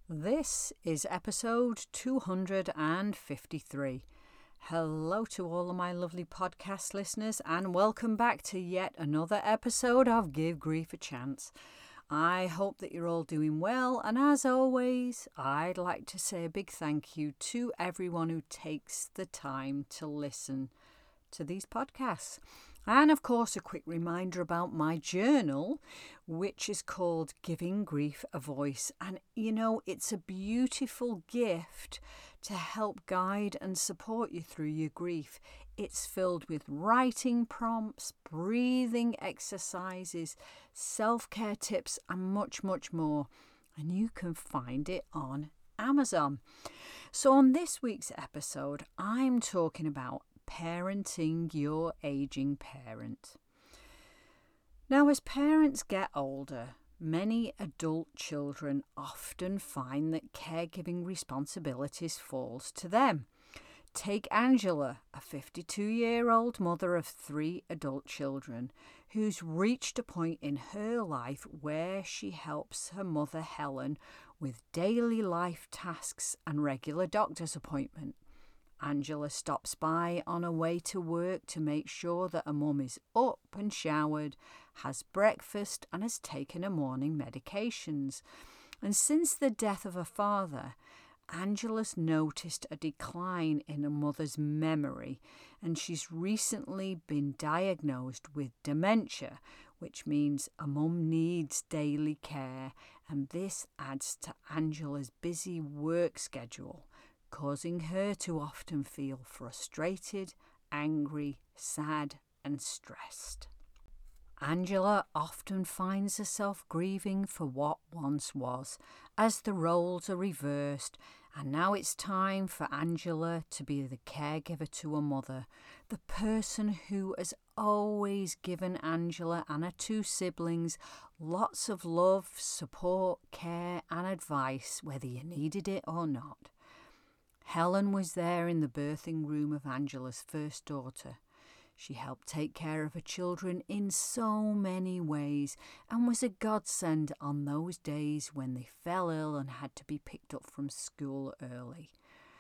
This is episode 253. Hello to all of my lovely podcast listeners and welcome back to yet another episode of Give Grief a Chance. I hope that you're all doing well, and as always, I'd like to say a big thank you to everyone who takes the time to listen to these podcasts. And of course, a quick reminder about my journal, which is called Giving Grief a Voice. And it's a beautiful gift to help guide and support you through your grief. It's filled with writing prompts, breathing exercises, self-care tips, and much, much more. And you can find it on Amazon. So on this week's episode, I'm talking about parenting your aging parent. Now, as parents get older, many adult children often find that caregiving responsibilities falls to them. Take Angela, a 52-year-old mother of 3 adult children, who's reached a point in her life where she helps her mother Helen with daily life tasks and regular doctor's appointments. Angela stops by on her way to work to make sure that her mum is up and showered, has breakfast and has taken her morning medications. And since the death of her father, Angela's noticed a decline in her mother's memory, and she's recently been diagnosed with dementia, which means a mum needs daily care, and this adds to Angela's busy work schedule, causing her to often feel frustrated, angry, sad and stressed. Angela often finds herself grieving for what once was, as the roles are reversed, and now it's time for Angela to be the caregiver to her mother, the person who has always given Angela and her 2 siblings lots of love, support, care and advice, whether you needed it or not. Helen was there in the birthing room of Angela's first daughter. She helped take care of her children in so many ways and was a godsend on those days when they fell ill and had to be picked up from school early.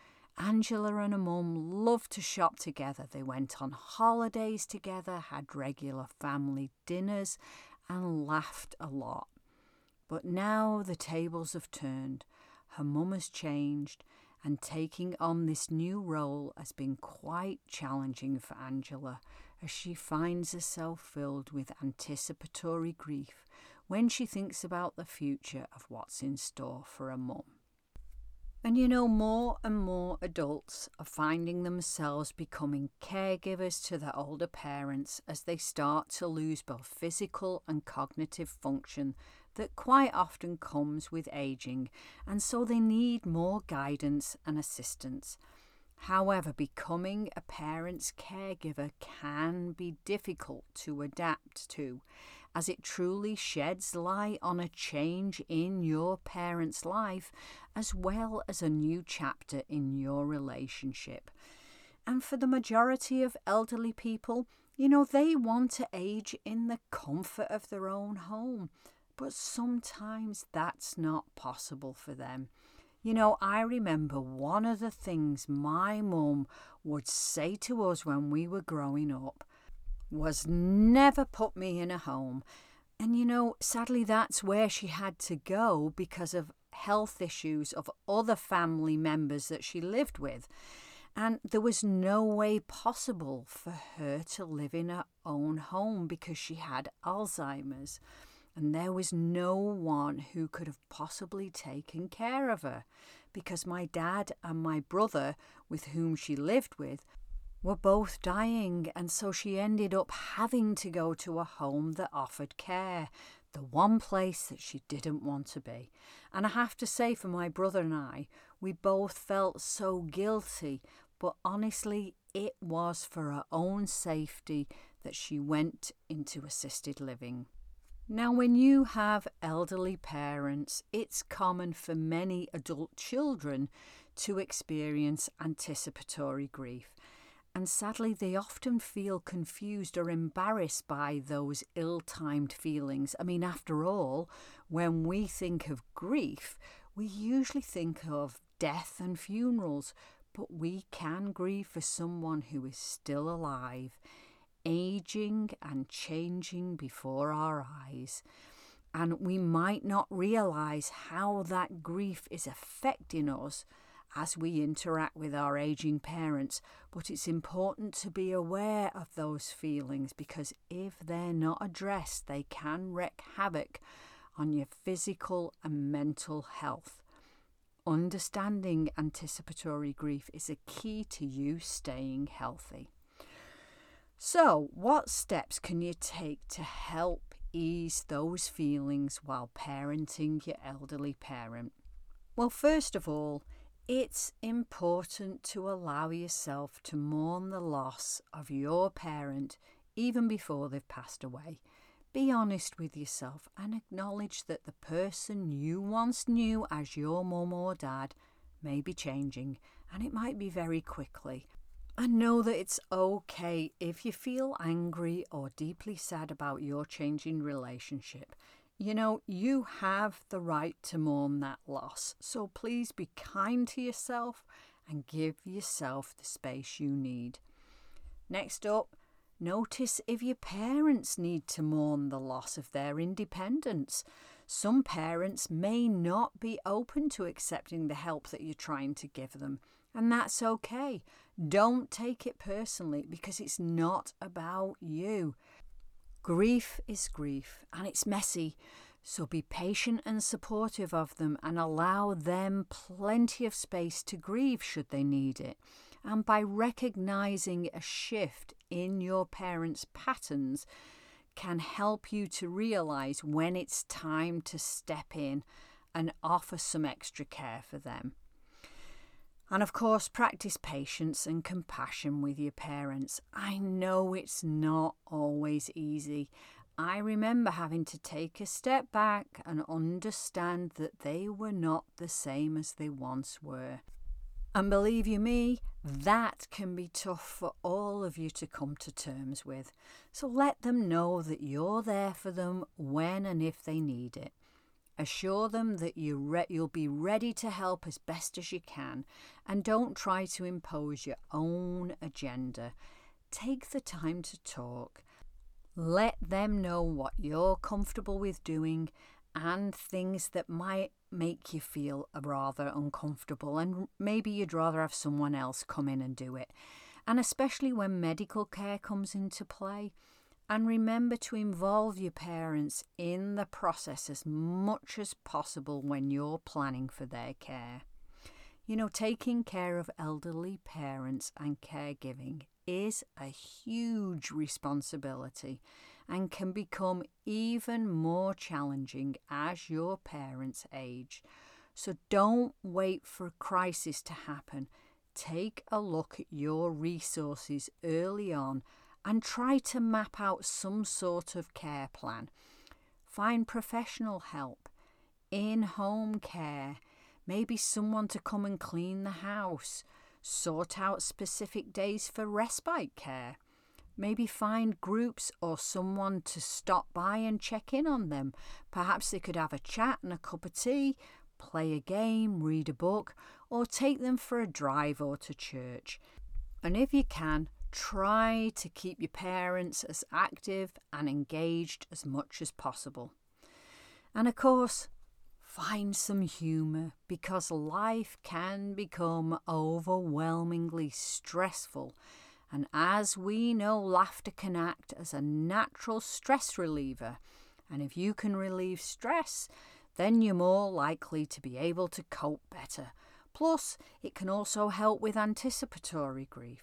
Angela and her mum loved to shop together. They went on holidays together, had regular family dinners and laughed a lot. But now the tables have turned. Her mum has changed, and taking on this new role has been quite challenging for Angela, as she finds herself filled with anticipatory grief when she thinks about the future of what's in store for her mum. And more and more adults are finding themselves becoming caregivers to their older parents as they start to lose both physical and cognitive function that quite often comes with aging, and so they need more guidance and assistance. However, becoming a parent's caregiver can be difficult to adapt to, as it truly sheds light on a change in your parent's life, as well as a new chapter in your relationship. And for the majority of elderly people, they want to age in the comfort of their own home. But sometimes that's not possible for them. I remember one of the things my mum would say to us when we were growing up was never put me in a home. And sadly that's where she had to go because of health issues of other family members that she lived with. And there was no way possible for her to live in her own home because she had Alzheimer's. And there was no one who could have possibly taken care of her because my dad and my brother, with whom she lived with, were both dying, and so she ended up having to go to a home that offered care, the one place that she didn't want to be. And I have to say, for my brother and I, we both felt so guilty, but honestly, it was for her own safety that she went into assisted living. Now, when you have elderly parents, it's common for many adult children to experience anticipatory grief. And sadly, they often feel confused or embarrassed by those ill-timed feelings. I mean, after all, when we think of grief, We usually think of death and funerals, but we can grieve for someone who is still alive, aging and changing before our eyes. And we might not realise how that grief is affecting us as we interact with our aging parents, but it's important to be aware of those feelings, because if they're not addressed, they can wreak havoc on your physical and mental health. Understanding anticipatory grief is a key to you staying healthy. So, what steps can you take to help ease those feelings while parenting your elderly parent? Well, first of all, it's important to allow yourself to mourn the loss of your parent even before they've passed away. Be honest with yourself and acknowledge that the person you once knew as your mum or dad may be changing, and it might be very quickly. And know that it's okay if you feel angry or deeply sad about your changing relationship. You know, you have the right to mourn that loss, so please be kind to yourself and give yourself the space you need. Next up, notice if your parents need to mourn the loss of their independence. Some parents may not be open to accepting the help that you're trying to give them, and that's okay. Don't take it personally, because it's not about you. Grief is grief, and it's messy, so be patient and supportive of them and allow them plenty of space to grieve should they need it. And by recognising a shift in your parents' patterns can help you to realise when it's time to step in and offer some extra care for them. And of course, practice patience and compassion with your parents. I know it's not always easy. I remember having to take a step back and understand that they were not the same as they once were. And believe you me, that can be tough for all of you to come to terms with. So let them know that you're there for them when and if they need it. Assure them that you'll be ready to help as best as you can, and don't try to impose your own agenda. Take the time to talk. Let them know what you're comfortable with doing and things that might make you feel rather uncomfortable, and maybe you'd rather have someone else come in and do it. And especially when medical care comes into play. And remember to involve your parents in the process as much as possible when you're planning for their care. You know, taking care of elderly parents and caregiving is a huge responsibility and can become even more challenging as your parents age. So don't wait for a crisis to happen. Take a look at your resources early on and try to map out some sort of care plan. Find professional help, in-home care, maybe someone to come and clean the house, sort out specific days for respite care. Maybe find groups or someone to stop by and check in on them. Perhaps they could have a chat and a cup of tea, play a game, read a book, or take them for a drive or to church. And if you can, try to keep your parents as active and engaged as much as possible. And of course, find some humour, because life can become overwhelmingly stressful. And as we know, laughter can act as a natural stress reliever. And if you can relieve stress, then you're more likely to be able to cope better. Plus, it can also help with anticipatory grief.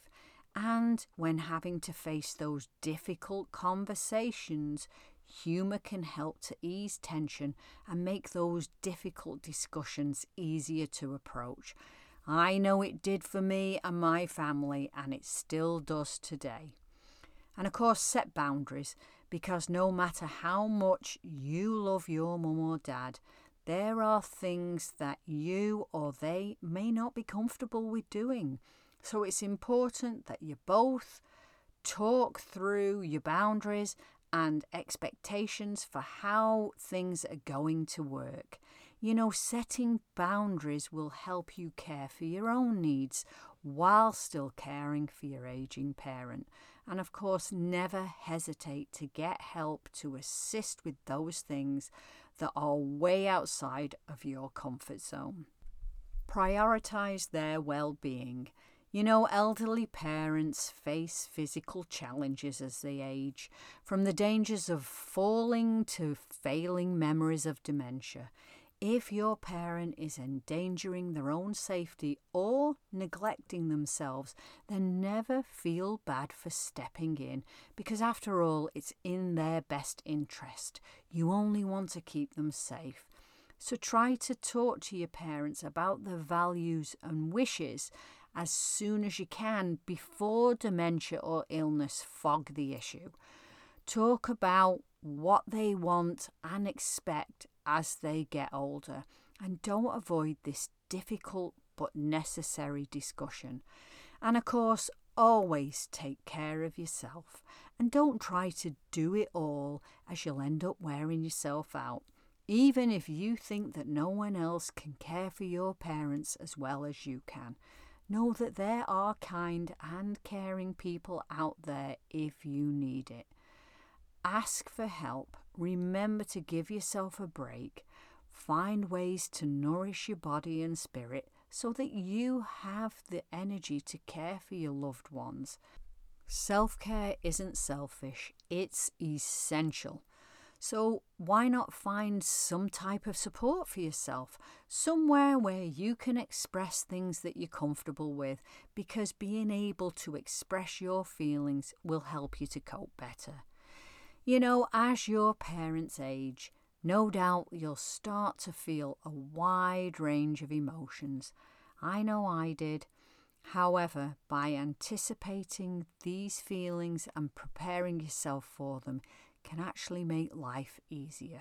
And when having to face those difficult conversations, humour can help to ease tension and make those difficult discussions easier to approach. I know it did for me and my family, and it still does today. And of course, set boundaries, because no matter how much you love your mum or dad, there are things that you or they may not be comfortable with doing. So it's important that you both talk through your boundaries and expectations for how things are going to work. Setting boundaries will help you care for your own needs while still caring for your aging parent. And of course, never hesitate to get help to assist with those things that are way outside of your comfort zone. Prioritize their well-being. Elderly parents face physical challenges as they age, from the dangers of falling to failing memories of dementia. If your parent is endangering their own safety or neglecting themselves, then never feel bad for stepping in, because after all, it's in their best interest. You only want to keep them safe. So try to talk to your parents about their values and wishes as soon as you can before dementia or illness fog the issue. Talk about what they want and expect as they get older, and don't avoid this difficult but necessary discussion. And of course, always take care of yourself, and don't try to do it all, as you'll end up wearing yourself out. Even if you think that no one else can care for your parents as well as you can, know that there are kind and caring people out there if you need it. Ask for help. Remember to give yourself a break. Find ways to nourish your body and spirit so that you have the energy to care for your loved ones. Self-care isn't selfish, it's essential. So why not find some type of support for yourself? Somewhere where you can express things that you're comfortable with, because being able to express your feelings will help you to cope better. As your parents age, no doubt you'll start to feel a wide range of emotions. I know I did. However, by anticipating these feelings and preparing yourself for them can actually make life easier.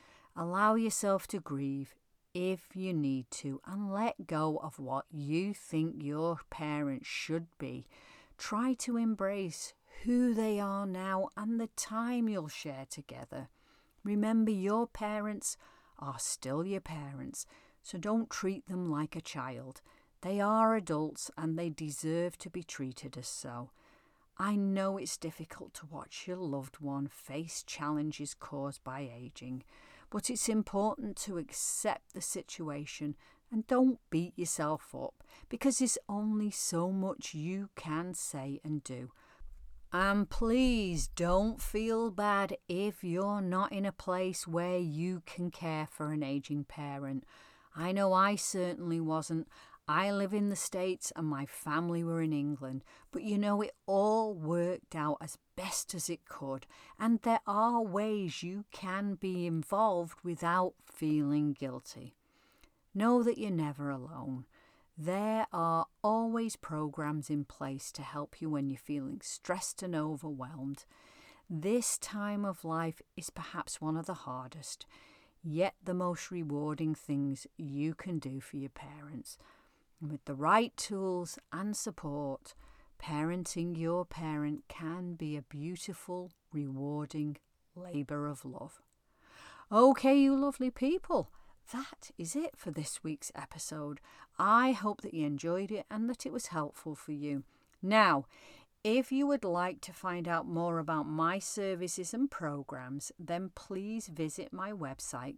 Allow yourself to grieve if you need to, and let go of what you think your parents should be. Try to embrace who they are now and the time you'll share together. Remember, your parents are still your parents, so don't treat them like a child. They are adults and they deserve to be treated as so. I know it's difficult to watch your loved one face challenges caused by aging, but it's important to accept the situation and don't beat yourself up, because there's only so much you can say and do. And please don't feel bad if you're not in a place where you can care for an aging parent. I know I certainly wasn't. I live in the States and my family were in England, but it all worked out as best as it could, and there are ways you can be involved without feeling guilty. Know that you're never alone. There are always programs in place to help you when you're feeling stressed and overwhelmed. This time of life is perhaps one of the hardest, yet the most rewarding things you can do for your parents. And with the right tools and support, parenting your parent can be a beautiful, rewarding labour of love. Okay, you lovely people, that is it for this week's episode. I hope that you enjoyed it and that it was helpful for you. Now, if you would like to find out more about my services and programs, then please visit my website,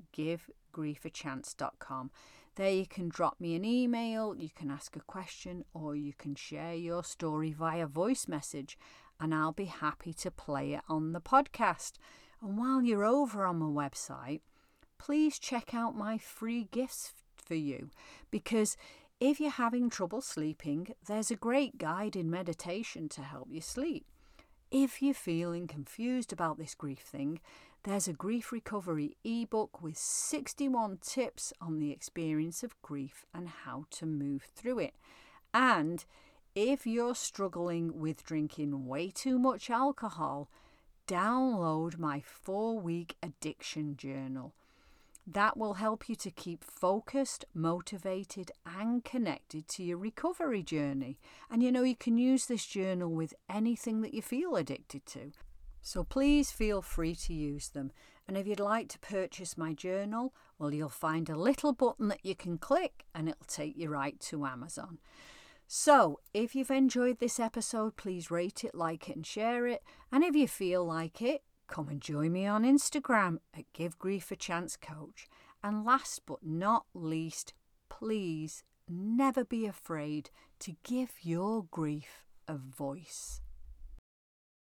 givegriefachance.com. There you can drop me an email, you can ask a question, or you can share your story via voice message, and I'll be happy to play it on the podcast. And while you're over on my website, please check out my free gifts for you, because if you're having trouble sleeping, there's a great guided meditation to help you sleep. If you're feeling confused about this grief thing, there's a grief recovery ebook with 61 tips on the experience of grief and how to move through it. And if you're struggling with drinking way too much alcohol, download my 4-week addiction journal. That will help you to keep focused, motivated and connected to your recovery journey. And you can use this journal with anything that you feel addicted to. So please feel free to use them. And if you'd like to purchase my journal, well, you'll find a little button that you can click and it'll take you right to Amazon. So, if you've enjoyed this episode, please rate it, like it and share it. And if you feel like it, come and join me on Instagram at Give Grief a Chance Coach. And last but not least, please never be afraid to give your grief a voice.